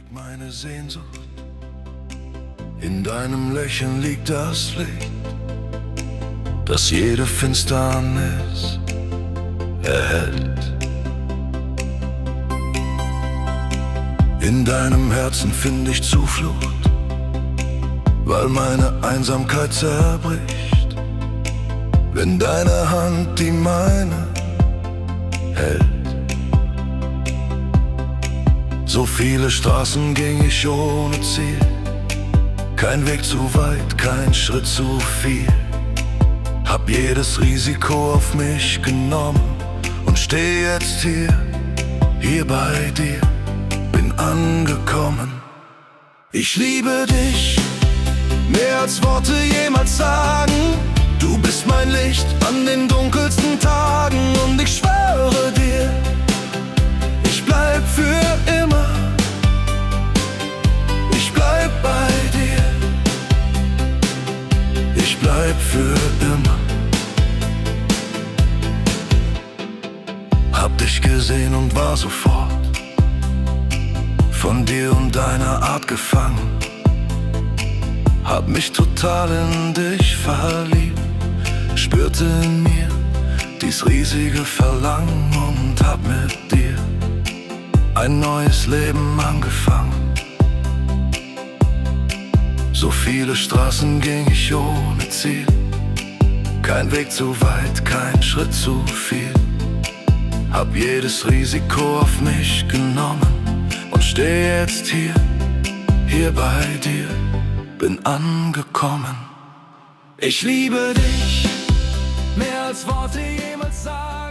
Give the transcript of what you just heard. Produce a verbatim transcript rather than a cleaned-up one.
Meine Sehnsucht, in deinem Lächeln liegt das Licht, das jede Finsternis erhellt. In deinem Herzen find ich Zuflucht, weil meine Einsamkeit zerbricht, wenn deine Hand die meine hält. So viele Straßen ging ich ohne Ziel, kein Weg zu weit, kein Schritt zu viel. Hab jedes Risiko auf mich genommen und steh jetzt hier, hier bei dir, bin angekommen. Ich liebe dich, mehr als Worte jemals sagen. Du bist mein Licht an den dunkelsten Tagen und ich schwöre dir, ich bleib für immer. Ich bleib bei dir. Ich bleib für immer. Hab dich gesehen und war sofort von dir und deiner Art gefangen. Hab mich total in dich verliebt, spürte in mir dies riesige Verlangen und hab mit dir ein neues Leben angefangen. So viele Straßen ging ich ohne Ziel, kein Weg zu weit, kein Schritt zu viel. Hab jedes Risiko auf mich genommen und steh jetzt hier, hier bei dir, bin angekommen. Ich liebe dich, mehr als Worte jemals sagen.